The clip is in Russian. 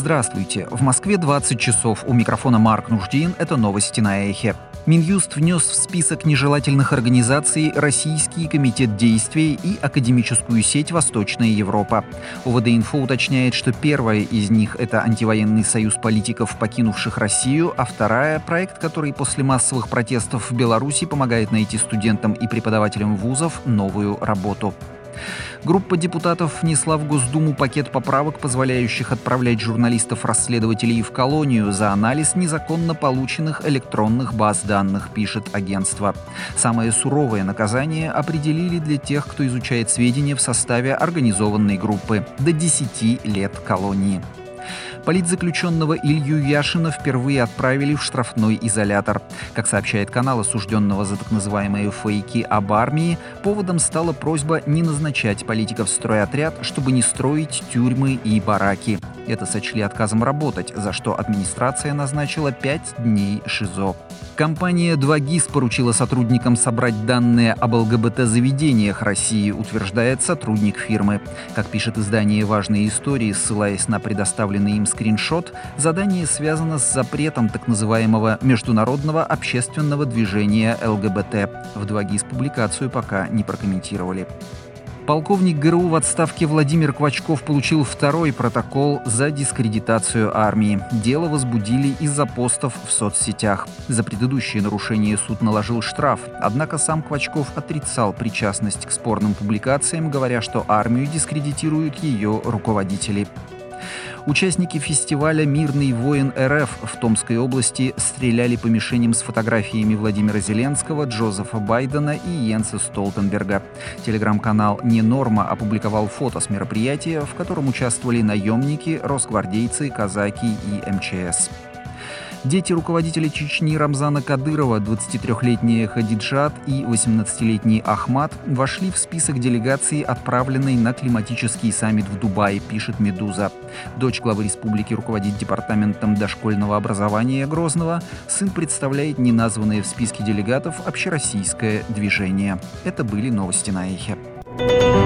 Здравствуйте. В Москве 20 часов. У микрофона Марк Нуждин. Это новости на Эхе. Минюст внес в список нежелательных организаций Российский комитет действий и академическую сеть «Восточная Европа». УВД-Инфо уточняет, что первая из них – это антивоенный союз политиков, покинувших Россию, а вторая – проект, который после массовых протестов в Беларуси помогает найти студентам и преподавателям вузов новую работу. Группа депутатов внесла в Госдуму пакет поправок, позволяющих отправлять журналистов-расследователей в колонию за анализ незаконно полученных электронных баз данных, пишет агентство. Самое суровое наказание определили для тех, кто изучает сведения в составе организованной группы – до 10 лет колонии. Политзаключенного Илью Яшина впервые отправили в штрафной изолятор. Как сообщает канал осужденного за так называемые фейки об армии, поводом стала просьба не назначать политиков в стройотряд, чтобы не строить тюрьмы и бараки. Это сочли отказом работать, за что администрация назначила 5 дней ШИЗО. Компания 2GIS поручила сотрудникам собрать данные об ЛГБТ-заведениях России, утверждает сотрудник фирмы. Как пишет издание «Важные истории», ссылаясь на предоставленный им скриншот, задание связано с запретом так называемого международного общественного движения ЛГБТ. В 2GIS публикацию пока не прокомментировали. Полковник ГРУ в отставке Владимир Квачков получил второй протокол за дискредитацию армии. Дело возбудили из-за постов в соцсетях. За предыдущее нарушение суд наложил штраф, однако сам Квачков отрицал причастность к спорным публикациям, говоря, что армию дискредитируют ее руководители. Участники фестиваля «Мирный воин РФ» в Томской области стреляли по мишеням с фотографиями Владимира Зеленского, Джозефа Байдена и Йенса Столтенберга. Телеграм-канал «Не Норма» опубликовал фото с мероприятия, в котором участвовали наемники, росгвардейцы, казаки и МЧС. Дети руководителя Чечни Рамзана Кадырова, 23-летняя Хадиджат и 18-летний Ахмат, вошли в список делегации, отправленной на климатический саммит в Дубае, пишет «Медуза». Дочь главы республики руководит департаментом дошкольного образования Грозного. Сын представляет неназванное в списке делегатов общероссийское движение. Это были новости на Эхе.